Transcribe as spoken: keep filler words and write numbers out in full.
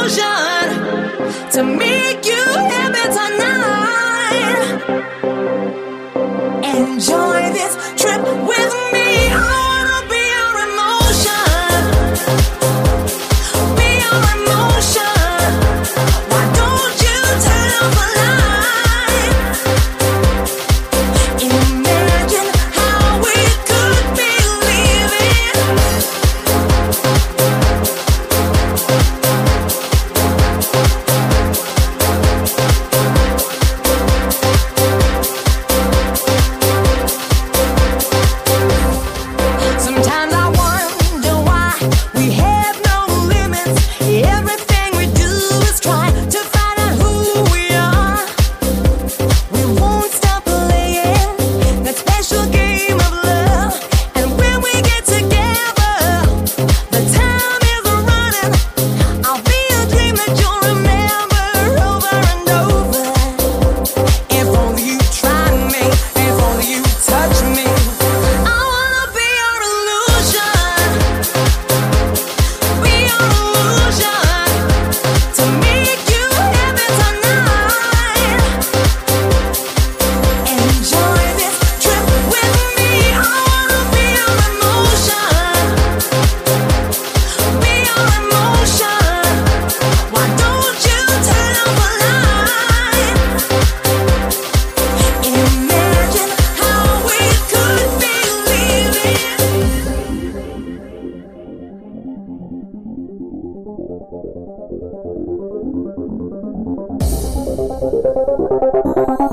illusion to make you happy tonight. Enjoy this trip with me. I wanna be your emotion, be your emotion. Why don't you turn off the light? Imagine how we could be living. Sometimes I wonder why we have no limits. Everything we do is try to find out who we are. We won't stop playing that special game of love. And when we get together, the time is running. I'll be a dream that you'll remember over and over. If only you try me, if only you touch me. I wanna be your illusion, be your illusion to make you happy tonight. Enjoy this trip with me. I wanna be your emotion, be your emotion. Why don't you turn off the light? Imagine how we could be living.